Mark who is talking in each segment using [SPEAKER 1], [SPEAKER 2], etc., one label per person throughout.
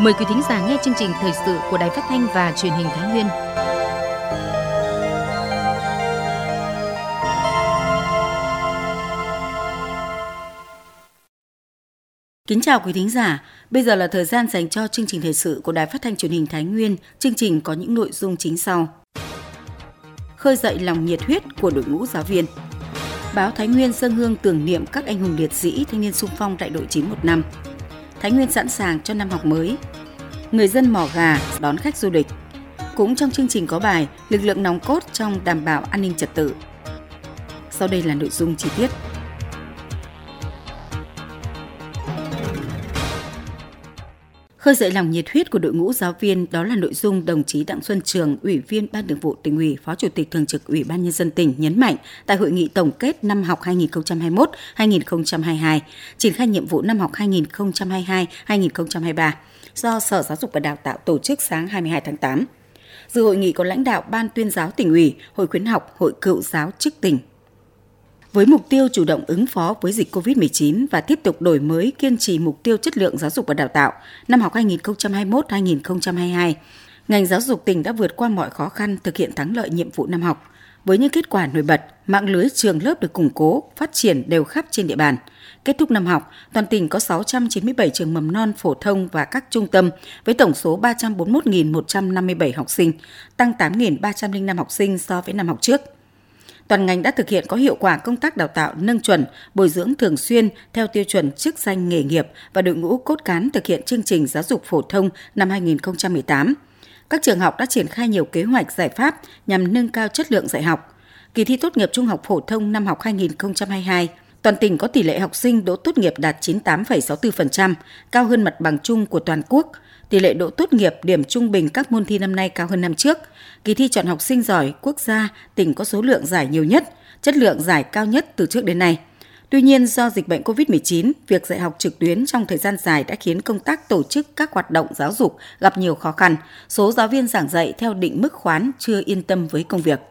[SPEAKER 1] Mời quý thính giả nghe chương trình thời sự của Đài Phát thanh và Truyền hình Thái Nguyên. Kính chào quý thính giả, bây giờ là thời gian dành cho chương trình thời sự của Đài Phát thanh Truyền hình Thái Nguyên. Chương trình có những nội dung chính sau: khơi dậy lòng nhiệt huyết của đội ngũ giáo viên. Báo Thái Nguyên dâng hương tưởng niệm các anh hùng liệt sĩ thanh niên xung phong đại đội 915. Thái Nguyên sẵn sàng cho năm học mới. Người dân Mỏ Gà đón khách du lịch. Cũng trong chương trình có bài lực lượng nòng cốt trong đảm bảo an ninh trật tự. Sau đây là nội dung chi tiết. Khơi dậy lòng nhiệt huyết của đội ngũ giáo viên, đó là nội dung đồng chí Đặng Xuân Trường, Ủy viên Ban Thường vụ Tỉnh ủy, Phó Chủ tịch Thường trực Ủy ban Nhân dân tỉnh nhấn mạnh tại hội nghị tổng kết năm học 2021-2022, triển khai nhiệm vụ năm học 2022-2023 do Sở Giáo dục và Đào tạo tổ chức sáng 22 tháng 8. Dự hội nghị có lãnh đạo Ban Tuyên giáo Tỉnh ủy, Hội khuyến học, Hội cựu giáo chức tỉnh. Với mục tiêu chủ động ứng phó với dịch COVID-19 và tiếp tục đổi mới kiên trì mục tiêu chất lượng giáo dục và đào tạo, năm học 2021-2022, ngành giáo dục tỉnh đã vượt qua mọi khó khăn thực hiện thắng lợi nhiệm vụ năm học. Với những kết quả nổi bật, mạng lưới trường lớp được củng cố, phát triển đều khắp trên địa bàn. Kết thúc năm học, toàn tỉnh có 697 trường mầm non phổ thông và các trung tâm với tổng số 341.157 học sinh, tăng 8.305 học sinh so với năm học trước. Toàn ngành đã thực hiện có hiệu quả công tác đào tạo nâng chuẩn, bồi dưỡng thường xuyên theo tiêu chuẩn chức danh nghề nghiệp và đội ngũ cốt cán thực hiện chương trình giáo dục phổ thông năm 2018. Các trường học đã triển khai nhiều kế hoạch giải pháp nhằm nâng cao chất lượng dạy học. Kỳ thi tốt nghiệp trung học phổ thông năm học 2022, toàn tỉnh có tỷ lệ học sinh đỗ tốt nghiệp đạt 98,64%, cao hơn mặt bằng chung của toàn quốc. Tỷ lệ đỗ tốt nghiệp điểm trung bình các môn thi năm nay cao hơn năm trước. Kỳ thi chọn học sinh giỏi quốc gia, tỉnh có số lượng giải nhiều nhất, chất lượng giải cao nhất từ trước đến nay. Tuy nhiên, do dịch bệnh COVID-19, việc dạy học trực tuyến trong thời gian dài đã khiến công tác tổ chức các hoạt động giáo dục gặp nhiều khó khăn. Số giáo viên giảng dạy theo định mức khoán chưa yên tâm với công việc.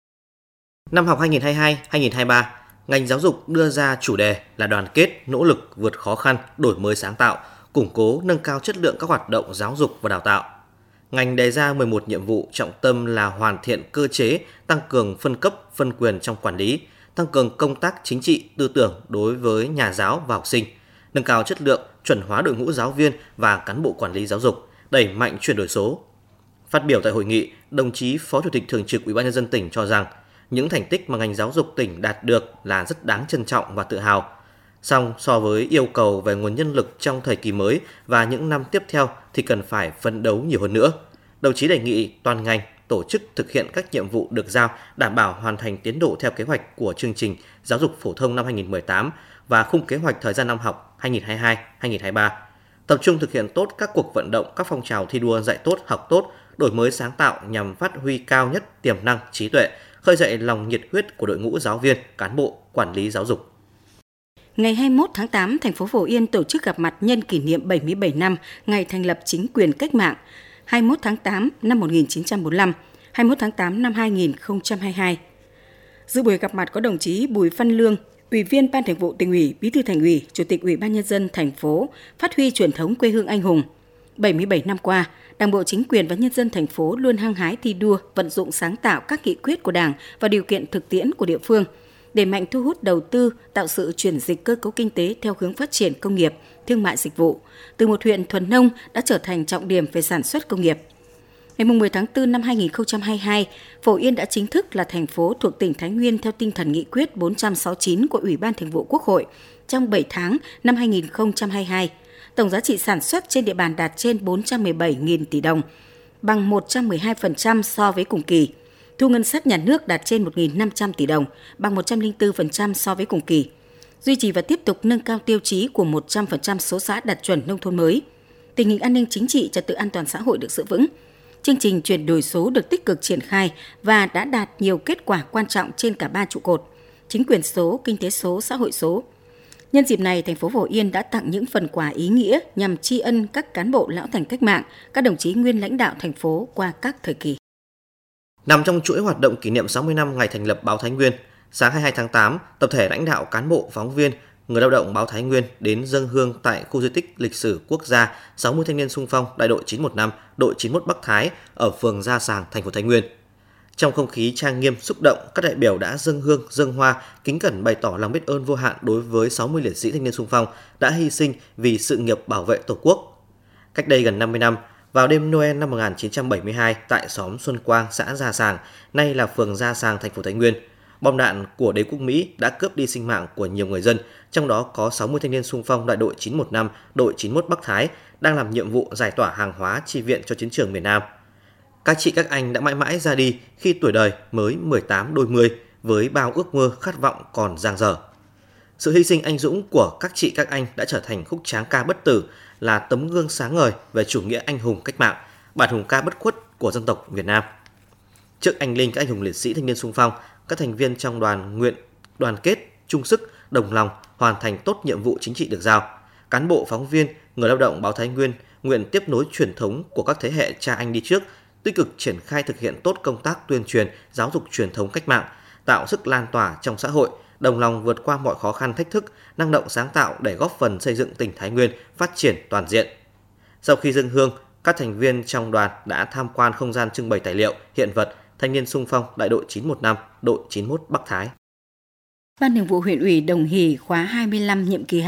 [SPEAKER 2] Năm học 2022-2023, ngành giáo dục đưa ra chủ đề là đoàn kết, nỗ lực, vượt khó khăn, đổi mới sáng tạo, củng cố, nâng cao chất lượng các hoạt động giáo dục và đào tạo. Ngành đề ra 11 nhiệm vụ trọng tâm là hoàn thiện cơ chế, tăng cường phân cấp, phân quyền trong quản lý, tăng cường công tác chính trị, tư tưởng đối với nhà giáo và học sinh, nâng cao chất lượng, chuẩn hóa đội ngũ giáo viên và cán bộ quản lý giáo dục, đẩy mạnh chuyển đổi số. Phát biểu tại hội nghị, đồng chí Phó Chủ tịch Thường trực Ủy ban Nhân dân tỉnh cho rằng những thành tích mà ngành giáo dục tỉnh đạt được là rất đáng trân trọng và tự hào. Song so với yêu cầu về nguồn nhân lực trong thời kỳ mới và những năm tiếp theo thì cần phải phấn đấu nhiều hơn nữa. Đồng chí đề nghị toàn ngành tổ chức thực hiện các nhiệm vụ được giao, đảm bảo hoàn thành tiến độ theo kế hoạch của chương trình giáo dục phổ thông năm 2018 và khung kế hoạch thời gian năm học 2022-2023. Tập trung thực hiện tốt các cuộc vận động, các phong trào thi đua dạy tốt, học tốt, đổi mới sáng tạo nhằm phát huy cao nhất tiềm năng, trí tuệ, khơi dậy lòng nhiệt huyết của đội ngũ giáo viên, cán bộ, quản lý giáo dục.
[SPEAKER 1] Ngày 21 tháng 8, thành phố Phổ Yên tổ chức gặp mặt nhân kỷ niệm 77 năm ngày thành lập chính quyền cách mạng 21 tháng 8 năm 1945, 21 tháng 8 năm 2022. Dự buổi gặp mặt có đồng chí Bùi Văn Lương, Ủy viên Ban Thường vụ Tỉnh ủy, Bí thư Thành ủy, Chủ tịch Ủy ban Nhân dân thành phố, phát huy truyền thống quê hương anh hùng. 77 năm qua, Đảng bộ, chính quyền và nhân dân thành phố luôn hăng hái thi đua, vận dụng sáng tạo các nghị quyết của Đảng và điều kiện thực tiễn của địa phương, đẩy mạnh thu hút đầu tư, tạo sự chuyển dịch cơ cấu kinh tế theo hướng phát triển công nghiệp, thương mại dịch vụ. Từ một huyện thuần nông đã trở thành trọng điểm về sản xuất công nghiệp. Ngày 10 tháng 4 năm 2022, Phổ Yên đã chính thức là thành phố thuộc tỉnh Thái Nguyên theo tinh thần nghị quyết 469 của Ủy ban Thường vụ Quốc hội. Trong 7 tháng năm 2022, tổng giá trị sản xuất trên địa bàn đạt trên 417.000 tỷ đồng, bằng 112% so với cùng kỳ. Thu ngân sách nhà nước đạt trên 1.500 tỷ đồng, bằng 104% so với cùng kỳ. Duy trì và tiếp tục nâng cao tiêu chí của 100% số xã đạt chuẩn nông thôn mới. Tình hình an ninh chính trị, trật tự an toàn xã hội được giữ vững. Chương trình chuyển đổi số được tích cực triển khai và đã đạt nhiều kết quả quan trọng trên cả 3 trụ cột: chính quyền số, kinh tế số, xã hội số. Nhân dịp này, thành phố Phổ Yên đã tặng những phần quà ý nghĩa nhằm tri ân các cán bộ lão thành cách mạng, các đồng chí nguyên lãnh đạo thành phố qua các thời kỳ.
[SPEAKER 2] Nằm trong chuỗi hoạt động kỷ niệm 60 năm ngày thành lập báo Thái Nguyên, sáng 22 tháng 8, tập thể lãnh đạo, cán bộ, phóng viên người lao động báo Thái Nguyên đến dâng hương tại khu di tích lịch sử quốc gia 60 thanh niên xung phong đại đội 915, đội 91 Bắc Thái ở phường Gia Sàng, thành phố Thái Nguyên. Trong không khí trang nghiêm xúc động, các đại biểu đã dâng hương, dâng hoa, kính cẩn bày tỏ lòng biết ơn vô hạn đối với 60 liệt sĩ thanh niên xung phong đã hy sinh vì sự nghiệp bảo vệ Tổ quốc. Cách đây gần 50 năm, vào đêm Noel năm 1972 tại xóm Xuân Quang, xã Gia Sàng, nay là phường Gia Sàng, thành phố Thái Nguyên, bom đạn của đế quốc Mỹ đã cướp đi sinh mạng của nhiều người dân, trong đó có 60 thanh niên xung phong đại đội 915, đội 91 Bắc Thái đang làm nhiệm vụ giải tỏa hàng hóa chi viện cho chiến trường miền Nam. Các chị các anh đã mãi mãi ra đi khi tuổi đời mới 18 đôi mươi với bao ước mơ khát vọng còn dang dở. Sự hy sinh anh dũng của các chị các anh đã trở thành khúc tráng ca bất tử, là tấm gương sáng ngời về chủ nghĩa anh hùng cách mạng, bản hùng ca bất khuất của dân tộc Việt Nam. Trước anh linh các anh hùng liệt sĩ thanh niên xung phong, các thành viên trong đoàn nguyện đoàn kết, chung sức, đồng lòng hoàn thành tốt nhiệm vụ chính trị được giao. Cán bộ, phóng viên, người lao động báo Thái Nguyên nguyện tiếp nối truyền thống của các thế hệ cha anh đi trước, tích cực triển khai thực hiện tốt công tác tuyên truyền, giáo dục truyền thống cách mạng, tạo sức lan tỏa trong xã hội, đồng lòng vượt qua mọi khó khăn thách thức, năng động sáng tạo để góp phần xây dựng tỉnh Thái Nguyên phát triển toàn diện. Sau khi dâng hương, các thành viên trong đoàn đã tham quan không gian trưng bày tài liệu, hiện vật thanh niên xung phong đại đội 915, đội 91 Bắc Thái.
[SPEAKER 1] Ban Thường vụ Huyện ủy Đồng Hỷ khóa 25 nhiệm kỳ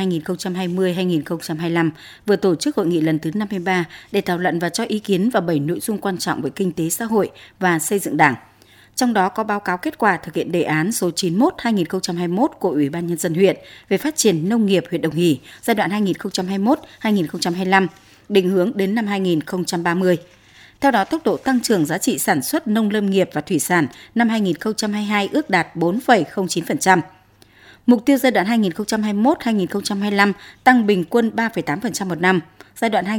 [SPEAKER 1] 2020-2025 vừa tổ chức hội nghị lần thứ 53 để thảo luận và cho ý kiến vào 7 nội dung quan trọng về kinh tế xã hội và xây dựng Đảng. Trong đó có báo cáo kết quả thực hiện đề án số 91/2021 của Ủy ban Nhân dân huyện về phát triển nông nghiệp huyện Đồng Hỷ giai đoạn 2021-2025, định hướng đến năm 2030. Theo đó, tốc độ tăng trưởng giá trị sản xuất nông lâm nghiệp và thủy sản năm 2022 ước đạt 4,09%. Mục tiêu giai đoạn 2021-2025 tăng bình quân 3,8% một năm, giai đoạn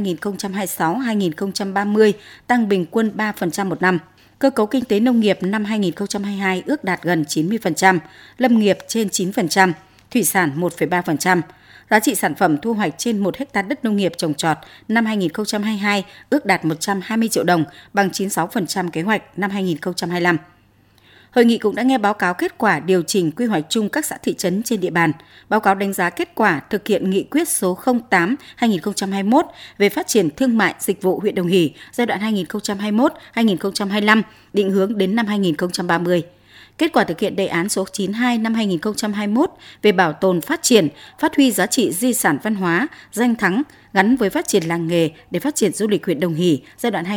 [SPEAKER 1] 2026-2030 tăng bình quân 3% một năm. Cơ cấu kinh tế nông nghiệp năm 2022 ước đạt gần 90%, lâm nghiệp trên 9%, thủy sản 1,3%. Giá trị sản phẩm thu hoạch trên 1 hectare đất nông nghiệp trồng trọt năm 2022 ước đạt 120 triệu đồng, bằng 96% kế hoạch năm 2025. Hội nghị cũng đã nghe báo cáo kết quả điều chỉnh quy hoạch chung các xã thị trấn trên địa bàn, báo cáo đánh giá kết quả thực hiện nghị quyết số 08/2021 về phát triển thương mại dịch vụ huyện Đồng Hỷ giai đoạn 2021-2025, định hướng đến năm 2030. Kết quả thực hiện đề án số 92 năm 2021 về bảo tồn phát triển, phát huy giá trị di sản văn hóa, danh thắng gắn với phát triển làng nghề để phát triển du lịch huyện Đồng Hỷ giai đoạn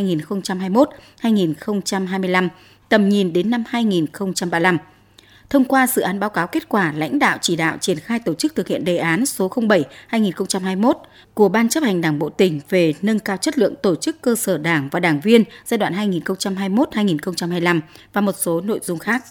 [SPEAKER 1] 2021-2025, tầm nhìn đến năm 2035. Thông qua dự án báo cáo kết quả lãnh đạo chỉ đạo triển khai tổ chức thực hiện đề án số 07/2021 của Ban chấp hành Đảng bộ tỉnh về nâng cao chất lượng tổ chức cơ sở Đảng và đảng viên giai đoạn 2021-2025 và một số nội dung khác.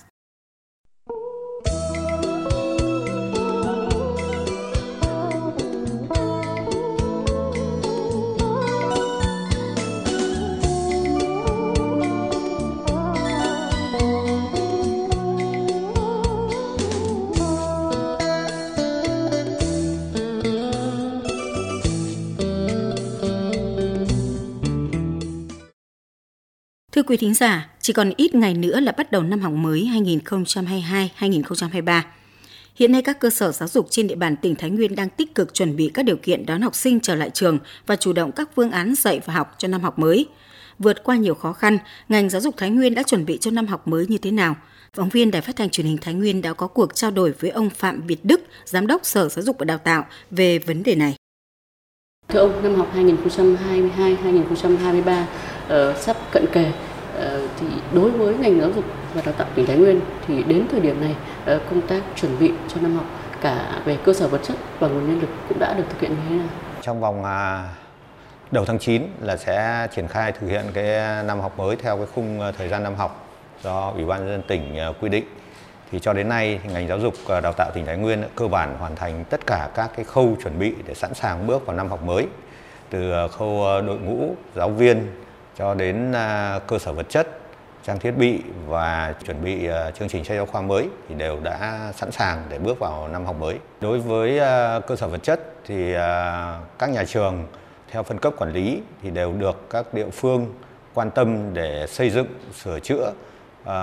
[SPEAKER 1] Thưa quý thính giả, chỉ còn ít ngày nữa là bắt đầu năm học mới 2022-2023. Hiện nay các cơ sở giáo dục trên địa bàn tỉnh Thái Nguyên đang tích cực chuẩn bị các điều kiện đón học sinh trở lại trường và chủ động các phương án dạy và học cho năm học mới. Vượt qua nhiều khó khăn, ngành giáo dục Thái Nguyên đã chuẩn bị cho năm học mới như thế nào? Phóng viên Đài Phát thanh Truyền hình Thái Nguyên đã có cuộc trao đổi với ông Phạm Việt Đức, Giám đốc Sở Giáo dục và Đào tạo về vấn đề này.
[SPEAKER 3] Thưa ông, năm học 2022-2023 sắp cận kề. Thì đối với ngành giáo dục và đào tạo tỉnh Thái Nguyên thì đến thời điểm này công tác chuẩn bị cho năm học cả về cơ sở vật chất và nguồn nhân lực cũng đã được thực hiện như thế nào?
[SPEAKER 4] Trong vòng đầu tháng 9 là sẽ triển khai thực hiện cái năm học mới theo cái khung thời gian năm học do Ủy ban nhân dân tỉnh quy định. Thì cho đến nay thì ngành giáo dục đào tạo tỉnh Thái Nguyên cơ bản hoàn thành tất cả các cái khâu chuẩn bị để sẵn sàng bước vào năm học mới, từ khâu đội ngũ giáo viên cho đến cơ sở vật chất, trang thiết bị và chuẩn bị chương trình sách giáo khoa mới thì đều đã sẵn sàng để bước vào năm học mới. Đối với cơ sở vật chất thì các nhà trường theo phân cấp quản lý thì đều được các địa phương quan tâm để xây dựng, sửa chữa,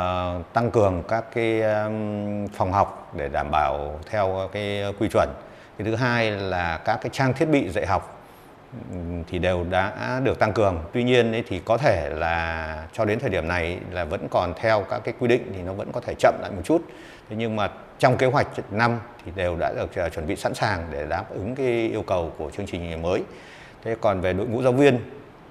[SPEAKER 4] tăng cường các cái phòng học để đảm bảo theo cái quy chuẩn. Cái thứ hai là các cái trang thiết bị dạy học thì đều đã được tăng cường. Tuy nhiên ấy, thì có thể là cho đến thời điểm này là vẫn còn theo các cái quy định thì nó vẫn có thể chậm lại một chút. Thế nhưng mà trong kế hoạch năm thì đều đã được chuẩn bị sẵn sàng để đáp ứng cái yêu cầu của chương trình mới. Thế còn về đội ngũ giáo viên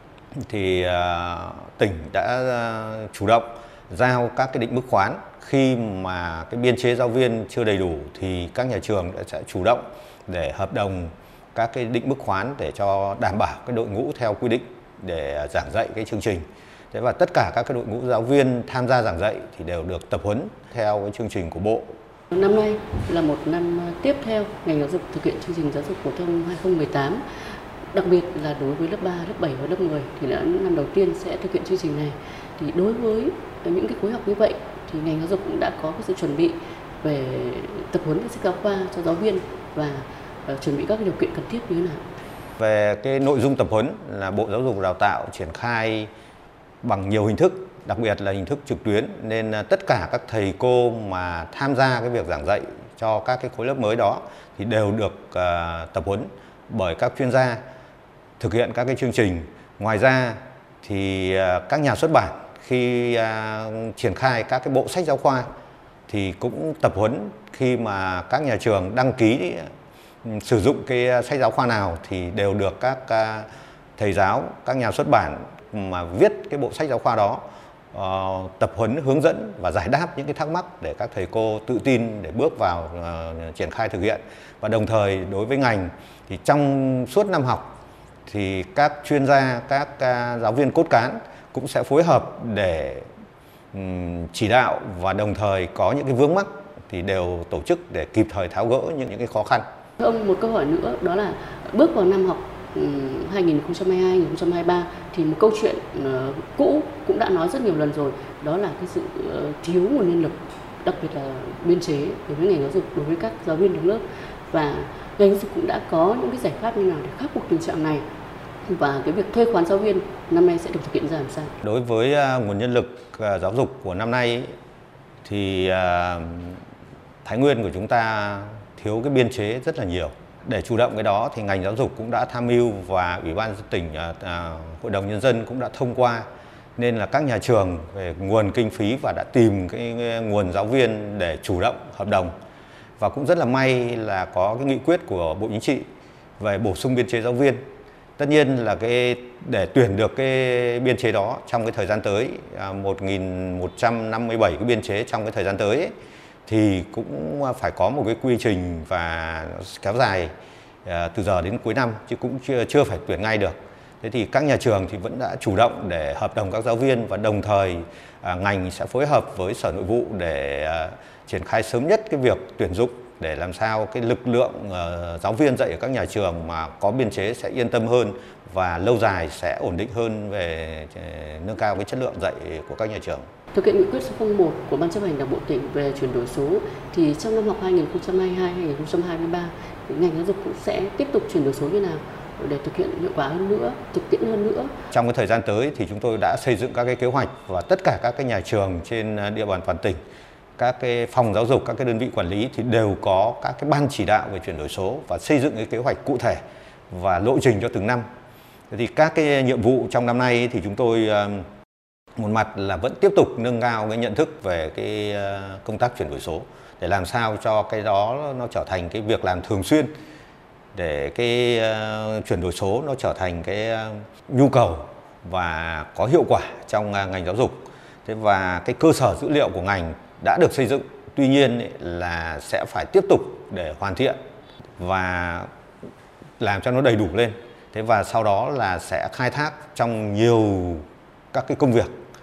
[SPEAKER 4] thì tỉnh đã chủ động giao các cái định mức khoán. Khi mà cái biên chế giáo viên chưa đầy đủ thì các nhà trường sẽ chủ động để hợp đồng các cái định mức khoán để cho đảm bảo cái đội ngũ theo quy định để giảng dạy cái chương trình. Thế và tất cả các cái đội ngũ giáo viên tham gia giảng dạy thì đều được tập huấn theo cái chương trình của Bộ.
[SPEAKER 3] Năm nay là một năm tiếp theo ngành giáo dục thực hiện chương trình giáo dục phổ thông 2018. Đặc biệt là đối với lớp 3, lớp 7 và lớp 10 thì là năm đầu tiên sẽ thực hiện chương trình này. Thì đối với những cái khối học như vậy thì ngành giáo dục cũng đã có cái sự chuẩn bị về tập huấn về sách giáo khoa cho giáo viên và chuẩn bị các điều kiện cần thiết như thế nào?
[SPEAKER 4] Về cái nội dung tập huấn là Bộ Giáo dục và Đào tạo triển khai bằng nhiều hình thức, đặc biệt là hình thức trực tuyến, nên tất cả các thầy cô mà tham gia cái việc giảng dạy cho các cái khối lớp mới đó thì đều được tập huấn bởi các chuyên gia thực hiện các cái chương trình. Ngoài ra thì các nhà xuất bản khi triển khai các cái bộ sách giáo khoa thì cũng tập huấn khi mà các nhà trường đăng ký sử dụng cái sách giáo khoa nào thì đều được các thầy giáo, các nhà xuất bản mà viết cái bộ sách giáo khoa đó tập huấn, hướng dẫn và giải đáp những cái thắc mắc để các thầy cô tự tin để bước vào triển khai thực hiện. Và đồng thời đối với ngành thì trong suốt năm học thì các chuyên gia, các giáo viên cốt cán cũng sẽ phối hợp để chỉ đạo và đồng thời có những cái vướng mắc thì đều tổ chức để kịp thời tháo gỡ những cái khó khăn.
[SPEAKER 3] Thưa ông, một câu hỏi nữa đó là bước vào năm học 2022-2023 thì một câu chuyện cũ cũng đã nói rất nhiều lần rồi, đó là cái sự thiếu nguồn nhân lực, đặc biệt là biên chế đối với ngành giáo dục, đối với các giáo viên đứng lớp, và ngành giáo dục cũng đã có những cái giải pháp như nào để khắc phục tình trạng này, và cái việc thuê khoán giáo viên năm nay sẽ được thực hiện ra làm sao?
[SPEAKER 4] Đối với nguồn nhân lực giáo dục của năm nay thì Thái Nguyên của chúng ta thiếu cái biên chế rất là nhiều. Để chủ động cái đó thì ngành giáo dục cũng đã tham mưu và Ủy ban nhân dân tỉnh, Hội đồng Nhân dân cũng đã thông qua, nên là các nhà trường về nguồn kinh phí và đã tìm cái nguồn giáo viên để chủ động hợp đồng. Và cũng rất là may là có cái nghị quyết của Bộ Chính trị về bổ sung biên chế giáo viên. Tất nhiên là để tuyển được cái biên chế đó trong cái thời gian tới 1.157 cái biên chế trong cái thời gian tới ấy, thì cũng phải có một cái quy trình và kéo dài từ giờ đến cuối năm, chứ cũng chưa phải tuyển ngay được. Thế thì các nhà trường thì vẫn đã chủ động để hợp đồng các giáo viên, và đồng thời ngành sẽ phối hợp với Sở Nội vụ để triển khai sớm nhất cái việc tuyển dụng, để làm sao cái lực lượng giáo viên dạy ở các nhà trường mà có biên chế sẽ yên tâm hơn và lâu dài sẽ ổn định hơn về nâng cao cái chất lượng dạy của các nhà trường.
[SPEAKER 3] Thực hiện nghị quyết số 01 của Ban chấp hành Đảng bộ tỉnh về chuyển đổi số thì trong năm học 2022-2023 ngành giáo dục cũng sẽ tiếp tục chuyển đổi số như nào để thực hiện hiệu quả hơn nữa, thực tiễn hơn nữa.
[SPEAKER 4] Trong cái thời gian tới thì chúng tôi đã xây dựng các cái kế hoạch, và tất cả các cái nhà trường trên địa bàn toàn tỉnh, các cái phòng giáo dục, các cái đơn vị quản lý thì đều có các cái ban chỉ đạo về chuyển đổi số và xây dựng cái kế hoạch cụ thể và lộ trình cho từng năm. Thì các cái nhiệm vụ trong năm nay thì chúng tôi một mặt là vẫn tiếp tục nâng cao cái nhận thức về cái công tác chuyển đổi số, để làm sao cho cái đó nó trở thành cái việc làm thường xuyên, để cái chuyển đổi số nó trở thành cái nhu cầu và có hiệu quả trong ngành giáo dục. Thế và cái cơ sở dữ liệu của ngành đã được xây dựng, tuy nhiên là sẽ phải tiếp tục để hoàn thiện và làm cho nó đầy đủ lên. Thế và sau đó là sẽ khai thác trong nhiều các cái công việc,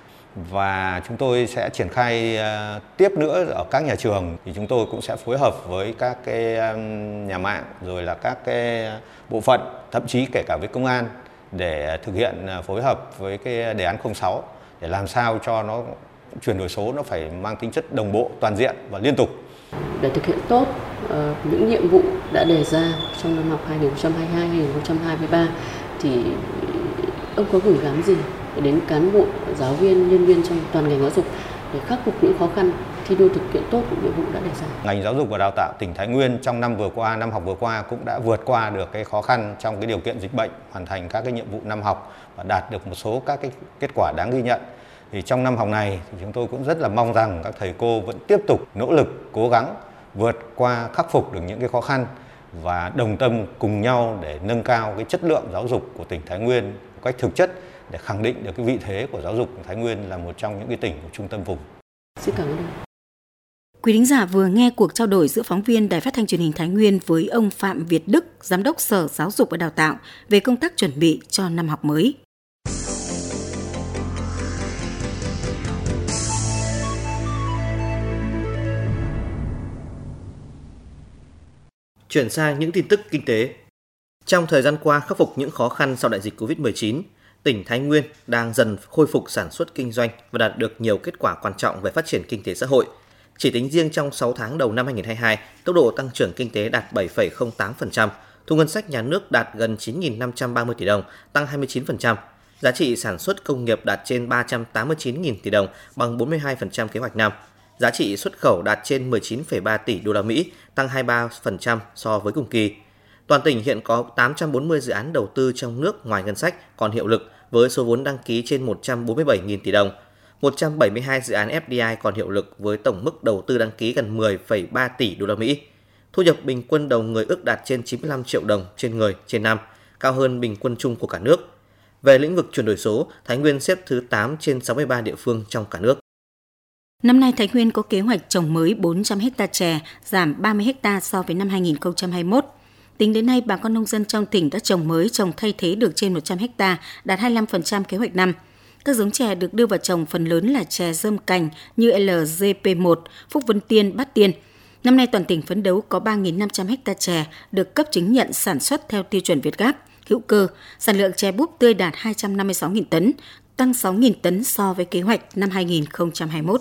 [SPEAKER 4] và chúng tôi sẽ triển khai tiếp nữa ở các nhà trường. Thì chúng tôi cũng sẽ phối hợp với các cái nhà mạng, rồi là các cái bộ phận, thậm chí kể cả với công an, để thực hiện phối hợp với cái đề án 06 để làm sao cho nó chuyển đổi số nó phải mang tính chất đồng bộ, toàn diện và liên tục.
[SPEAKER 3] Để thực hiện tốt những nhiệm vụ đã đề ra trong năm học 2022-2023 thì ông có gửi gắm gì đến cán bộ, giáo viên, nhân viên trong toàn ngành giáo dục để khắc phục những khó khăn thi đua thực hiện tốt những nhiệm vụ đã đề ra.
[SPEAKER 4] Ngành giáo dục và đào tạo tỉnh Thái Nguyên trong năm học vừa qua cũng đã vượt qua được cái khó khăn trong cái điều kiện dịch bệnh, hoàn thành các cái nhiệm vụ năm học và đạt được một số các cái kết quả đáng ghi nhận. Thì trong năm học này thì chúng tôi cũng rất là mong rằng các thầy cô vẫn tiếp tục nỗ lực, cố gắng vượt qua, khắc phục được những cái khó khăn và đồng tâm cùng nhau để nâng cao cái chất lượng giáo dục của tỉnh Thái Nguyên một cách thực chất để khẳng định được cái vị thế của giáo dục Thái Nguyên là một trong những cái tỉnh của trung tâm vùng.
[SPEAKER 3] Xin cảm ơn ông.
[SPEAKER 1] Quý thính giả vừa nghe cuộc trao đổi giữa phóng viên Đài Phát thanh Truyền hình Thái Nguyên với ông Phạm Việt Đức, Giám đốc Sở Giáo dục và Đào tạo về công tác chuẩn bị cho năm học mới.
[SPEAKER 2] Chuyển sang những tin tức kinh tế. Trong thời gian qua khắc phục những khó khăn sau đại dịch Covid-19, tỉnh Thái Nguyên đang dần khôi phục sản xuất kinh doanh và đạt được nhiều kết quả quan trọng về phát triển kinh tế xã hội. Chỉ tính riêng trong 6 tháng đầu năm 2022, tốc độ tăng trưởng kinh tế đạt 7,08%, thu ngân sách nhà nước đạt gần 9.530 tỷ đồng, tăng 29%. Giá trị sản xuất công nghiệp đạt trên 389.000 tỷ đồng, bằng 42% kế hoạch năm. Giá trị xuất khẩu đạt trên 19,3 tỷ đô la Mỹ, tăng 23% so với cùng kỳ. Toàn tỉnh hiện có 840 dự án đầu tư trong nước ngoài ngân sách còn hiệu lực với số vốn đăng ký trên 147.000 tỷ đồng. 172 dự án FDI còn hiệu lực với tổng mức đầu tư đăng ký gần 10,3 tỷ đô la Mỹ. Thu nhập bình quân đầu người ước đạt trên 95 triệu đồng trên người trên năm, cao hơn bình quân chung của cả nước. Về lĩnh vực chuyển đổi số, Thái Nguyên xếp thứ 8 trên 63 địa phương trong cả nước.
[SPEAKER 1] Năm nay, Thái Nguyên có kế hoạch trồng mới 400 ha chè, giảm 30 ha so với năm 2021. Tính đến nay, bà con nông dân trong tỉnh đã trồng mới, trồng thay thế được trên 100 ha, đạt 25% kế hoạch năm. Các giống chè được đưa vào trồng phần lớn là chè rơm cành như LGP1, Phúc Vân Tiên, Bát Tiên. Năm nay, toàn tỉnh phấn đấu có 3.500 ha chè được cấp chứng nhận sản xuất theo tiêu chuẩn Việt-Gap, hữu cơ. Sản lượng chè búp tươi đạt 256.000 tấn, tăng 6.000 tấn so với kế hoạch năm 2021.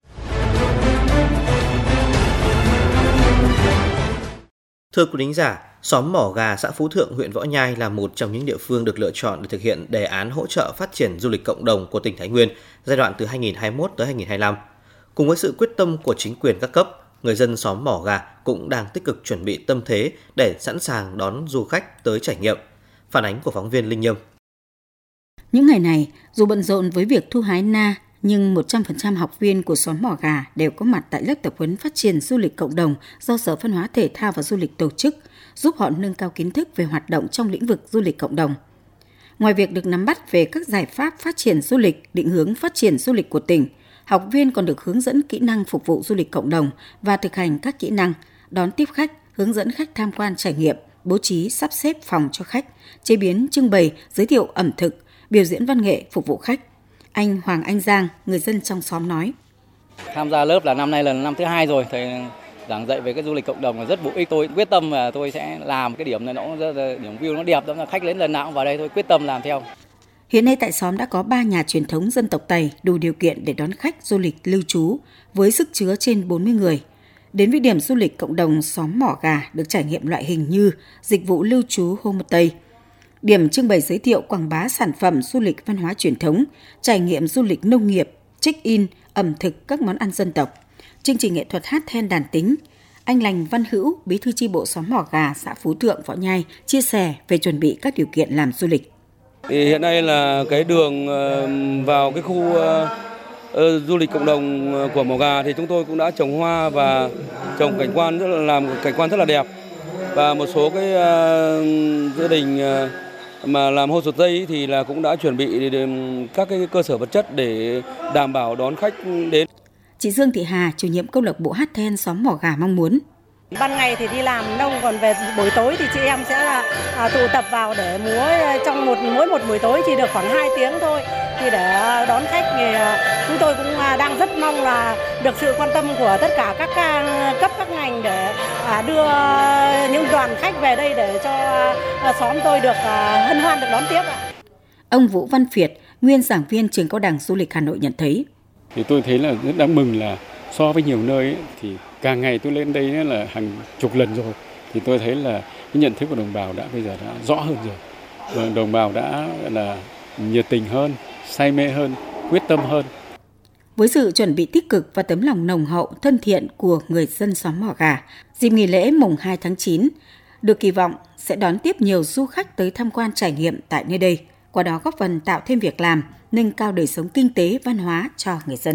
[SPEAKER 2] Thưa quý thính giả, xóm Mỏ Gà, xã Phú Thượng, huyện Võ Nhai là một trong những địa phương được lựa chọn để thực hiện đề án hỗ trợ phát triển du lịch cộng đồng của tỉnh Thái Nguyên giai đoạn từ 2021 tới 2025. Cùng với sự quyết tâm của chính quyền các cấp, người dân xóm Mỏ Gà cũng đang tích cực chuẩn bị tâm thế để sẵn sàng đón du khách tới trải nghiệm. Phản ánh của phóng viên Linh Nhâm.
[SPEAKER 1] Những ngày này, dù bận rộn với việc thu hái na, nhưng 100% học viên của xóm Mỏ Gà đều có mặt tại lớp tập huấn phát triển du lịch cộng đồng do Sở Văn hóa Thể thao và Du lịch tổ chức, giúp họ nâng cao kiến thức về hoạt động trong lĩnh vực du lịch cộng đồng. Ngoài việc được nắm bắt về các giải pháp phát triển du lịch, định hướng phát triển du lịch của tỉnh, học viên còn được hướng dẫn kỹ năng phục vụ du lịch cộng đồng và thực hành các kỹ năng đón tiếp khách, hướng dẫn khách tham quan trải nghiệm, bố trí sắp xếp phòng cho khách, chế biến, trưng bày, giới thiệu ẩm thực, biểu diễn văn nghệ phục vụ khách. Anh Hoàng Anh Giang, người dân trong xóm nói.
[SPEAKER 5] Tham gia lớp là năm nay là năm thứ 2 rồi, thầy giảng dạy về cái du lịch cộng đồng là rất bổ ích. Tôi quyết tâm và tôi sẽ làm cái điểm này, nó điểm view nó đẹp, khách đến lần nào cũng vào đây, tôi quyết tâm làm theo.
[SPEAKER 1] Hiện nay tại xóm đã có 3 nhà truyền thống dân tộc Tày đủ điều kiện để đón khách du lịch lưu trú với sức chứa trên 40 người. Đến với điểm du lịch cộng đồng xóm Mỏ Gà được trải nghiệm loại hình như dịch vụ lưu trú homestay, điểm trưng bày giới thiệu quảng bá sản phẩm du lịch văn hóa truyền thống, trải nghiệm du lịch nông nghiệp, check-in, ẩm thực các món ăn dân tộc, chương trình nghệ thuật hát then đàn tính. Anh Lành Văn Hữu, bí thư chi bộ xóm Mỏ Gà, xã Phú Thượng, Võ Nhai chia sẻ về chuẩn bị các điều kiện làm du lịch.
[SPEAKER 6] Thì hiện nay là cái đường vào cái khu du lịch cộng đồng của Mỏ Gà thì chúng tôi cũng đã trồng hoa và trồng cảnh quan rất là đẹp, và một số cái gia đình mà làm homestay thì là cũng đã chuẩn bị các cái cơ sở vật chất để đảm bảo đón khách đến.
[SPEAKER 1] Chị Dương Thị Hà, chủ nhiệm câu lạc bộ hát then xóm Mỏ Gà mong muốn
[SPEAKER 7] ban ngày thì đi làm nông, còn về buổi tối thì chị em sẽ là tụ tập vào để múa trong mỗi một buổi tối chỉ được khoảng 2 tiếng thôi. Thì để đón khách thì chúng tôi cũng đang rất mong là được sự quan tâm của tất cả các cấp các ngành để đưa những đoàn khách về đây để cho xóm tôi được hân hoan được đón tiếp.
[SPEAKER 1] Ông Vũ Văn Việt, nguyên giảng viên trường Cao đẳng Du lịch Hà Nội nhận thấy.
[SPEAKER 8] Thì tôi thấy là rất đáng mừng là so với nhiều nơi ấy, thì càng ngày tôi lên đây là hàng chục lần rồi, thì tôi thấy là cái nhận thức của đồng bào bây giờ đã rõ hơn rồi. Và đồng bào đã là nhiệt tình hơn, say mê hơn, quyết tâm hơn.
[SPEAKER 1] Với sự chuẩn bị tích cực và tấm lòng nồng hậu, thân thiện của người dân xóm Mò Gà, dịp nghỉ lễ mùng 2 tháng 9 được kỳ vọng sẽ đón tiếp nhiều du khách tới tham quan trải nghiệm tại nơi đây, qua đó góp phần tạo thêm việc làm, nâng cao đời sống kinh tế, văn hóa cho người dân.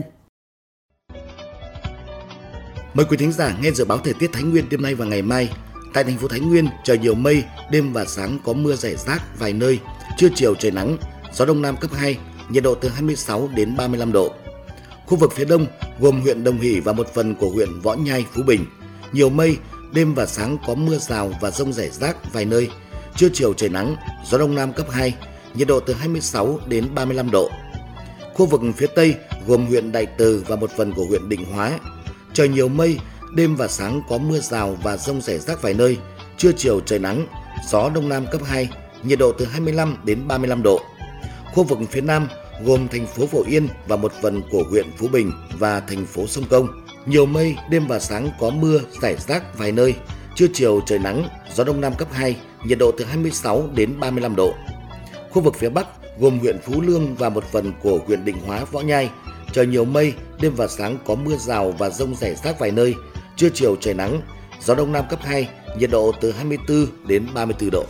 [SPEAKER 9] Mời quý thính giả nghe dự báo thời tiết Thái Nguyên đêm nay và ngày mai. Tại thành phố Thái Nguyên, trời nhiều mây, đêm và sáng có mưa rải rác vài nơi, trưa chiều trời nắng, gió đông nam cấp 2, nhiệt độ từ 26 đến 35 độ. Khu vực phía đông gồm huyện Đồng Hỷ và một phần của huyện Võ Nhai, Phú Bình, nhiều mây, đêm và sáng có mưa rào và dông rải rác vài nơi, trưa chiều trời nắng, gió đông nam cấp 2, nhiệt độ từ 26 đến 35 độ. Khu vực phía tây gồm huyện Đại Từ và một phần của huyện Định Hóa, trời nhiều mây, đêm và sáng có mưa rào và dông rải rác vài nơi, trưa chiều trời nắng, gió đông nam cấp 2, nhiệt độ từ 25 đến 35 độ. Khu vực phía nam gồm thành phố Phổ Yên và một phần của huyện Phú Bình và thành phố Sông Công, nhiều mây, đêm và sáng có mưa rải rác vài nơi, trưa chiều trời nắng, gió đông nam cấp 2, nhiệt độ từ 26 đến 35 độ. Khu vực phía bắc gồm huyện Phú Lương và một phần của huyện Định Hóa, Võ Nhai, trời nhiều mây, đêm và sáng có mưa rào và dông rải rác vài nơi, trưa chiều trời nắng, gió đông nam cấp 2, nhiệt độ từ 24 đến 34 độ.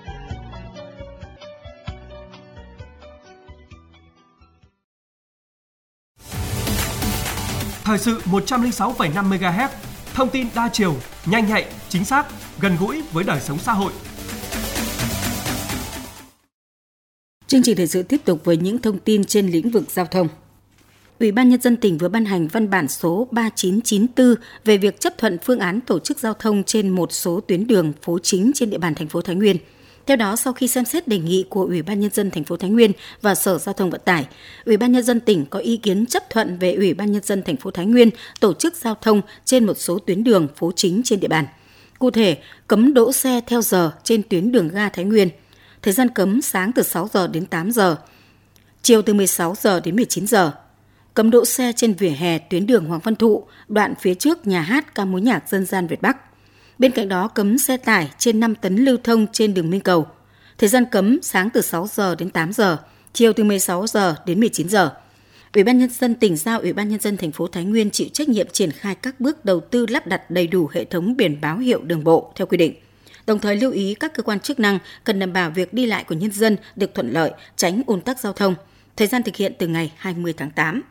[SPEAKER 10] Thời sự 106,5 MHz, thông tin đa chiều, nhanh nhạy, chính xác, gần gũi với đời sống xã hội.
[SPEAKER 1] Chương trình thời sự tiếp tục với những thông tin trên lĩnh vực giao thông. Ủy ban Nhân dân tỉnh vừa ban hành văn bản số 3994 về việc chấp thuận phương án tổ chức giao thông trên một số tuyến đường phố chính trên địa bàn thành phố Thái Nguyên. Theo đó, sau khi xem xét đề nghị của Ủy ban Nhân dân thành phố Thái Nguyên và Sở Giao thông Vận tải, Ủy ban Nhân dân tỉnh có ý kiến chấp thuận về Ủy ban Nhân dân thành phố Thái Nguyên tổ chức giao thông trên một số tuyến đường phố chính trên địa bàn. Cụ thể, cấm đỗ xe theo giờ trên tuyến đường ga Thái Nguyên. Thời gian cấm sáng từ 6 giờ đến 8 giờ, chiều từ 16 giờ đến 19 giờ. Cấm đỗ xe trên vỉa hè tuyến đường Hoàng Văn Thụ, đoạn phía trước nhà hát ca mối nhạc dân gian Việt Bắc. Bên cạnh đó, cấm xe tải trên 5 tấn lưu thông trên đường Minh Cầu. Thời gian cấm sáng từ 6 giờ đến 8 giờ, chiều từ 16 giờ đến 19 giờ. Ủy ban Nhân dân tỉnh giao Ủy ban Nhân dân thành phố Thái Nguyên chịu trách nhiệm triển khai các bước đầu tư lắp đặt đầy đủ hệ thống biển báo hiệu đường bộ theo quy định. Đồng thời lưu ý các cơ quan chức năng cần đảm bảo việc đi lại của nhân dân được thuận lợi, tránh ùn tắc giao thông. Thời gian thực hiện từ ngày 20 tháng 8.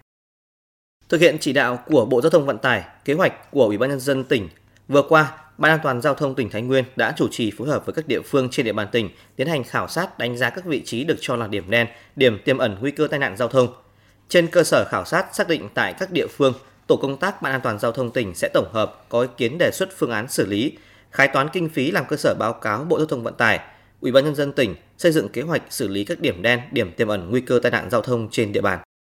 [SPEAKER 2] Thực hiện chỉ đạo của Bộ Giao thông Vận tải, kế hoạch của Ủy ban Nhân dân tỉnh, vừa qua, Ban An toàn Giao thông tỉnh Thái Nguyên đã chủ trì phối hợp với các địa phương trên địa bàn tỉnh tiến hành khảo sát đánh giá các vị trí được cho là điểm đen, điểm tiềm ẩn nguy cơ tai nạn giao thông. Trên cơ sở khảo sát xác định tại các địa phương, tổ công tác Ban An toàn Giao thông tỉnh sẽ tổng hợp có ý kiến đề xuất phương án xử lý, khái toán kinh phí làm cơ sở báo cáo Bộ Giao thông Vận tải, Ủy ban Nhân dân tỉnh xây dựng kế hoạch xử lý các điểm đen, điểm tiềm ẩn nguy cơ tai nạn giao thông trên địa bàn.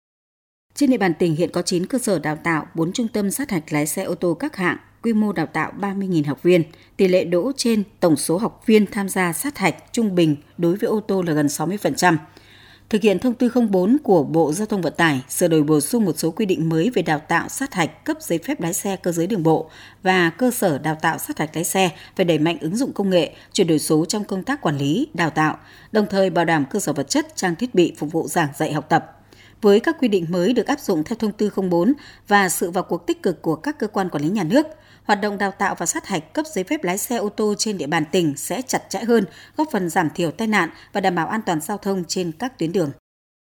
[SPEAKER 1] Trên địa bàn tỉnh hiện có 9 cơ sở đào tạo, 4 trung tâm sát hạch lái xe ô tô các hạng, quy mô đào tạo 30.000 học viên, tỷ lệ đỗ trên tổng số học viên tham gia sát hạch trung bình đối với ô tô là gần 60%. Thực hiện thông tư 04 của Bộ Giao thông Vận tải, sửa đổi bổ sung một số quy định mới về đào tạo sát hạch cấp giấy phép lái xe cơ giới đường bộ và cơ sở đào tạo sát hạch lái xe phải đẩy mạnh ứng dụng công nghệ, chuyển đổi số trong công tác quản lý, đào tạo, đồng thời bảo đảm cơ sở vật chất, trang thiết bị phục vụ giảng dạy học tập. Với các quy định mới được áp dụng theo thông tư 04 và sự vào cuộc tích cực của các cơ quan quản lý nhà nước, hoạt động đào tạo và sát hạch cấp giấy phép lái xe ô tô trên địa bàn tỉnh sẽ chặt chẽ hơn, góp phần giảm thiểu tai nạn và đảm bảo an toàn giao thông trên các tuyến đường.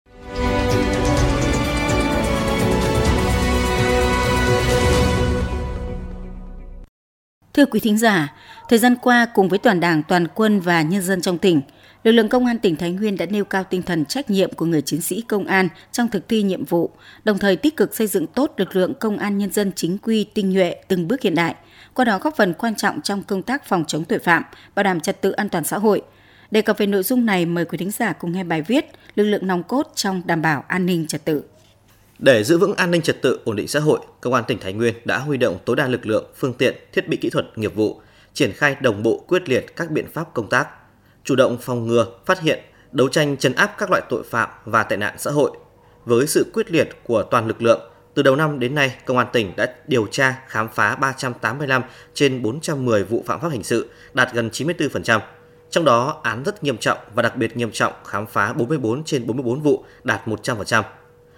[SPEAKER 1] Thưa quý thính giả, thời gian qua cùng với toàn Đảng, toàn quân và nhân dân trong tỉnh, lực lượng công an tỉnh Thái Nguyên đã nêu cao tinh thần trách nhiệm của người chiến sĩ công an trong thực thi nhiệm vụ, đồng thời tích cực xây dựng tốt lực lượng công an nhân dân chính quy, tinh nhuệ, từng bước hiện đại, qua đó góp phần quan trọng trong công tác phòng chống tội phạm, bảo đảm trật tự an toàn xã hội. Đề cập về nội dung này, mời quý thính giả cùng nghe bài viết Lực lượng nòng cốt trong đảm bảo an ninh trật tự.
[SPEAKER 2] Để giữ vững an ninh trật tự, ổn định xã hội, Công an tỉnh Thái Nguyên đã huy động tối đa lực lượng, phương tiện, thiết bị kỹ thuật, nghiệp vụ, triển khai đồng bộ quyết liệt các biện pháp công tác, chủ động phòng ngừa, phát hiện, đấu tranh trấn áp các loại tội phạm và tệ nạn xã hội. Với sự quyết liệt của toàn lực lượng, từ đầu năm đến nay, Công an tỉnh đã điều tra, khám phá 385 trên 410 vụ phạm pháp hình sự, đạt gần 94%. Trong đó, án rất nghiêm trọng và đặc biệt nghiêm trọng khám phá 44 trên 44 vụ, đạt 100%.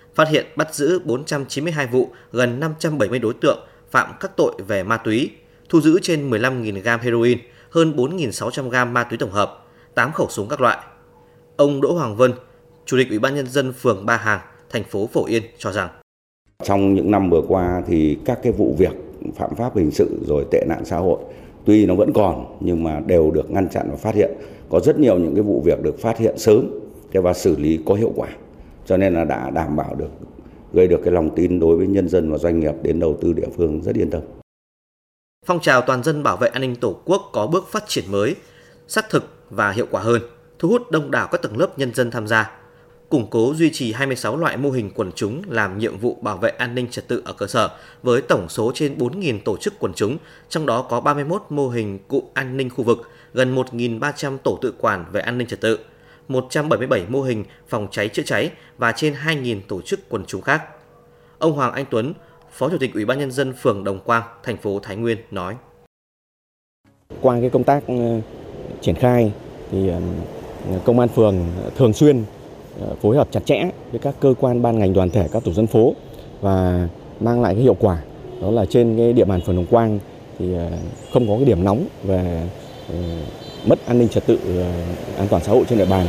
[SPEAKER 2] phát hiện bắt giữ 492 vụ, gần 570 đối tượng phạm các tội về ma túy, thu giữ trên 15.000 gram heroin, hơn 4.600 gram ma túy tổng hợp, 8 khẩu súng các loại. Ông Đỗ Hoàng Vân, Chủ tịch Ủy ban Nhân dân phường Ba Hàng, thành phố Phổ Yên cho rằng
[SPEAKER 11] trong những năm vừa qua thì các cái vụ việc phạm pháp hình sự rồi tệ nạn xã hội tuy nó vẫn còn nhưng mà đều được ngăn chặn và phát hiện. Có rất nhiều những cái vụ việc được phát hiện sớm và xử lý có hiệu quả. Cho nên là đã đảm bảo được, gây được cái lòng tin đối với nhân dân và doanh nghiệp đến đầu tư địa phương rất yên tâm.
[SPEAKER 2] Phong trào toàn dân bảo vệ an ninh Tổ quốc có bước phát triển mới, xác thực và hiệu quả hơn, thu hút đông đảo các tầng lớp nhân dân tham gia, củng cố duy trì 26 loại mô hình quần chúng làm nhiệm vụ bảo vệ an ninh trật tự ở cơ sở với tổng số trên 4.000 tổ chức quần chúng, trong đó có 31 mô hình cụm an ninh khu vực, gần 1.300 tổ tự quản về an ninh trật tự, 177 mô hình phòng cháy chữa cháy và trên 2.000 tổ chức quần chúng khác. Ông Hoàng Anh Tuấn, Phó Chủ tịch Ủy ban Nhân dân phường Đồng Quang, thành phố Thái Nguyên nói:
[SPEAKER 12] Qua cái công tác triển khai thì công an phường thường xuyên phối hợp chặt chẽ với các cơ quan ban ngành đoàn thể, các tổ dân phố và mang lại cái hiệu quả. Đó là trên cái địa bàn phường Đồng Quang thì không có cái điểm nóng về mất an ninh trật tự, an toàn xã hội trên địa bàn.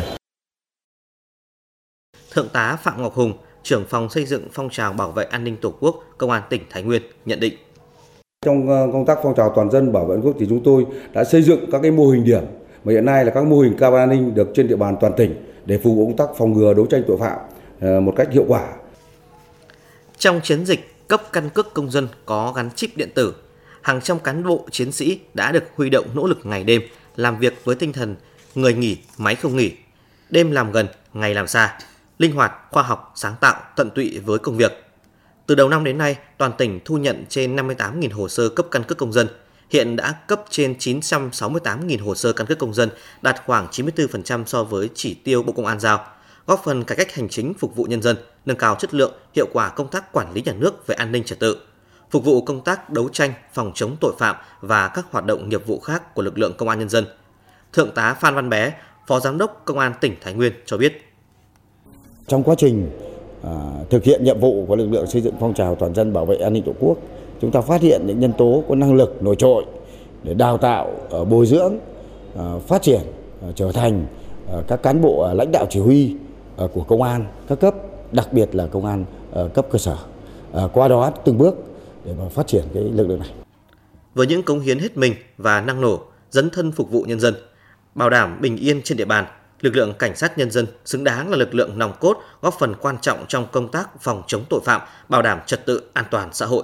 [SPEAKER 2] Thượng tá Phạm Ngọc Hùng, trưởng phòng xây dựng phong trào bảo vệ an ninh Tổ quốc, Công an tỉnh Thái Nguyên nhận định:
[SPEAKER 13] Trong công tác phong trào toàn dân bảo vệ an ninh Tổ quốc thì chúng tôi đã xây dựng các cái mô hình điểm mà hiện nay là các mô hình camera an ninh được trên địa bàn toàn tỉnh để phục vụ công tác phòng ngừa đấu tranh tội phạm một cách hiệu quả.
[SPEAKER 2] Trong chiến dịch cấp căn cước công dân có gắn chip điện tử, hàng trăm cán bộ chiến sĩ đã được huy động nỗ lực ngày đêm, làm việc với tinh thần người nghỉ, máy không nghỉ, đêm làm gần, ngày làm xa, linh hoạt, khoa học, sáng tạo, tận tụy với công việc. Từ đầu năm đến nay, toàn tỉnh thu nhận trên 58.000 hồ sơ cấp căn cước công dân, hiện đã cấp trên 968.000 hồ sơ căn cước công dân, đạt khoảng 94% so với chỉ tiêu Bộ Công an giao, góp phần cải cách hành chính phục vụ nhân dân, nâng cao chất lượng, hiệu quả công tác quản lý nhà nước về an ninh trật tự, phục vụ công tác đấu tranh, phòng chống tội phạm và các hoạt động nghiệp vụ khác của lực lượng Công an nhân dân. Thượng tá Phan Văn Bé, Phó Giám đốc Công an tỉnh Thái Nguyên cho biết:
[SPEAKER 14] Trong quá trình thực hiện nhiệm vụ của lực lượng xây dựng phong trào toàn dân bảo vệ an ninh Tổ quốc, chúng ta phát hiện những nhân tố có năng lực nổi trội để đào tạo, bồi dưỡng, phát triển, trở thành các cán bộ lãnh đạo chỉ huy của công an các cấp, đặc biệt là công an cấp cơ sở. Qua đó từng bước để mà phát triển cái lực lượng này.
[SPEAKER 2] Với những cống hiến hết mình và năng nổ, dấn thân phục vụ nhân dân, bảo đảm bình yên trên địa bàn, lực lượng cảnh sát nhân dân xứng đáng là lực lượng nòng cốt, góp phần quan trọng trong công tác phòng chống tội phạm, bảo đảm trật tự an toàn xã hội.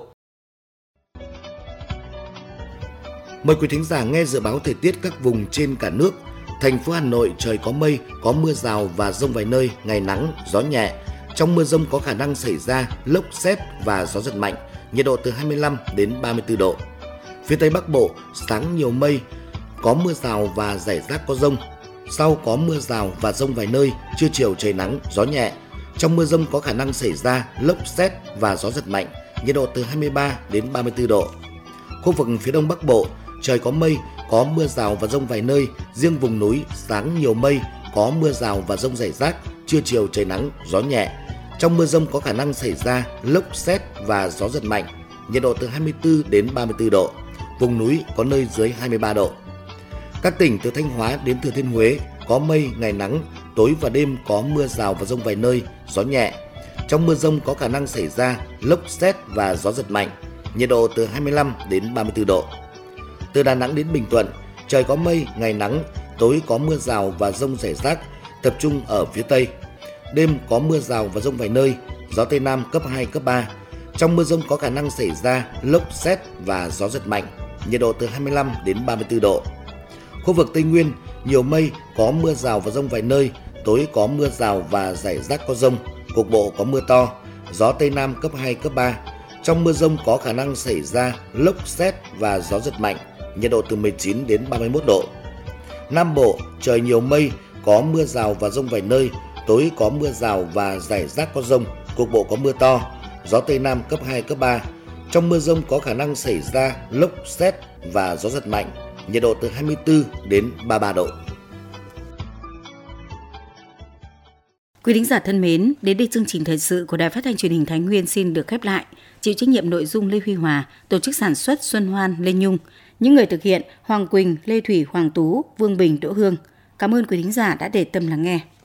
[SPEAKER 9] Mời quý thính giả nghe dự báo thời tiết các vùng trên cả nước. Thành phố Hà Nội trời có mây, có mưa rào và dông vài nơi, ngày nắng, gió nhẹ. Trong mưa dông có khả năng xảy ra lốc sét và gió giật mạnh, nhiệt độ từ 25 đến 34 độ. Phía Tây Bắc Bộ, sáng nhiều mây, có mưa rào và rải rác có dông. Sau có mưa rào và dông vài nơi, trưa chiều trời nắng, gió nhẹ. Trong mưa dông có khả năng xảy ra lốc sét và gió giật mạnh, nhiệt độ từ 23 đến 34 độ. Khu vực phía Đông Bắc Bộ, trời có mây, có mưa rào và dông vài nơi, riêng vùng núi sáng nhiều mây, có mưa rào và dông rải rác, trưa chiều trời nắng, gió nhẹ. Trong mưa dông có khả năng xảy ra lốc sét và gió giật mạnh, nhiệt độ từ 24 đến 34 độ. Vùng núi có nơi dưới 23 độ. Các tỉnh từ Thanh Hóa đến Thừa Thiên Huế có mây, ngày nắng, tối và đêm có mưa rào và dông vài nơi, gió nhẹ. Trong mưa dông có khả năng xảy ra lốc sét và gió giật mạnh, nhiệt độ từ 25 đến 34 độ. Từ Đà Nẵng đến Bình Thuận, trời có mây, ngày nắng, tối có mưa rào và dông rải rác, tập trung ở phía Tây. Đêm có mưa rào và dông vài nơi, gió Tây Nam cấp 2, cấp 3. Trong mưa dông có khả năng xảy ra lốc sét và gió giật mạnh, nhiệt độ từ 25 đến 34 độ. Khu vực Tây Nguyên, nhiều mây, có mưa rào và dông vài nơi, tối có mưa rào và rải rác có dông, cục bộ có mưa to, gió Tây Nam cấp 2, cấp 3. Trong mưa dông có khả năng xảy ra lốc sét và gió giật mạnh, nhiệt độ từ 19 đến 31 độ. Nam Bộ, trời nhiều mây, có mưa rào và dông vài nơi, tối có mưa rào và rải rác có dông, cục bộ có mưa to, gió Tây Nam cấp 2, cấp 3. Trong mưa dông có khả năng xảy ra lốc sét và gió giật mạnh, nhiệt độ từ 24 đến 33 độ.
[SPEAKER 1] Quý thính giả thân mến, đến đây chương trình thời sự của Đài Phát thanh Truyền hình Thái Nguyên xin được khép lại. Chịu trách nhiệm nội dung Lê Huy Hòa, tổ chức sản xuất Xuân Hoan, Lê Nhung. Những người thực hiện Hoàng Quỳnh, Lê Thủy, Hoàng Tú, Vương Bình, Đỗ Hương. Cảm ơn quý thính giả đã để tâm lắng nghe.